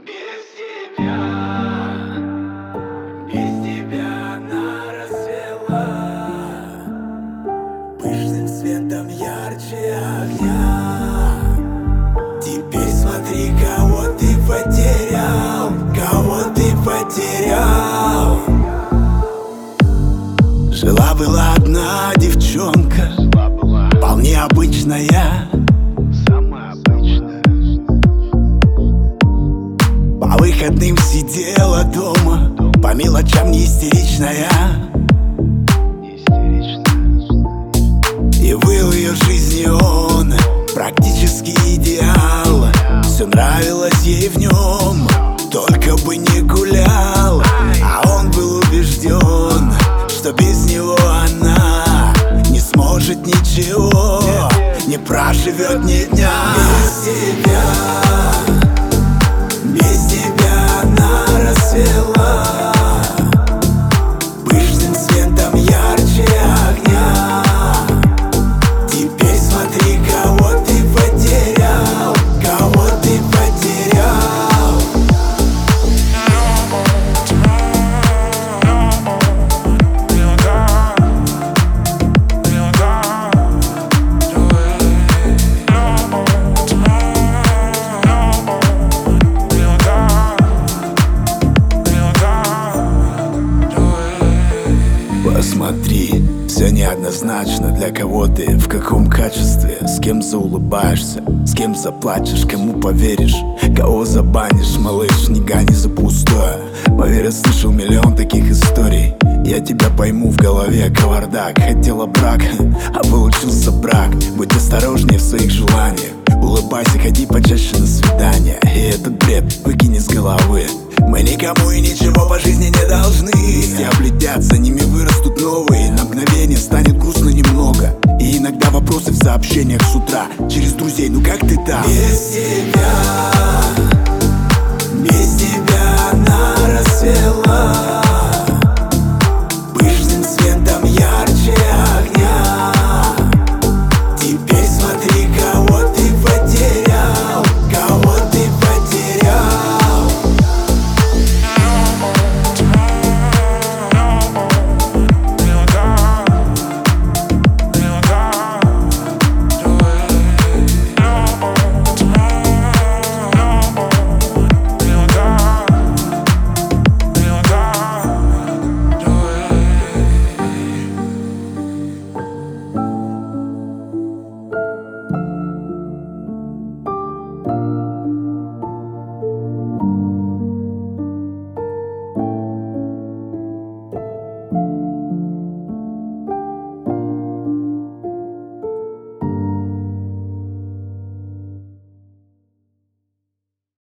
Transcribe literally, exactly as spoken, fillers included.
Без тебя, без тебя она расцвела пышным светом ярче огня. Теперь смотри, кого ты потерял, кого ты потерял. Жила-была одна девчонка, вполне обычная, самая обычная. по выходным сидела дома, по мелочам не истеричная. Не истеричная. И был в ее жизни он практически идеал. Все нравилось ей в нем, только бы не гулял. А он был убежден, что без него она не сможет ничего, не проживет ни дня. Без тебя, без тебя она расцвела пышным светом ярче огня. Теперь смотри, кого ты потерял, кого ты потерял. Посмотри, все неоднозначно, для кого ты, в каком качестве, с кем заулыбаешься, с кем заплачешь, кому поверишь, кого забанишь, малыш, не гони за пустое. Поверь, я слышал миллион таких историй. Я тебя пойму, в голове кавардак. Хотела брак, а получился брак. Будь осторожнее в своих желаниях, улыбайся, ходи почаще на свидания. И этот бред выкини с головы. Мы никому и ничего по жизни не должны. Все облетят, за ними вырастут новые. На мгновение станет грустно немного. И иногда вопросы в сообщениях с утра через друзей, ну как ты там? Без тебя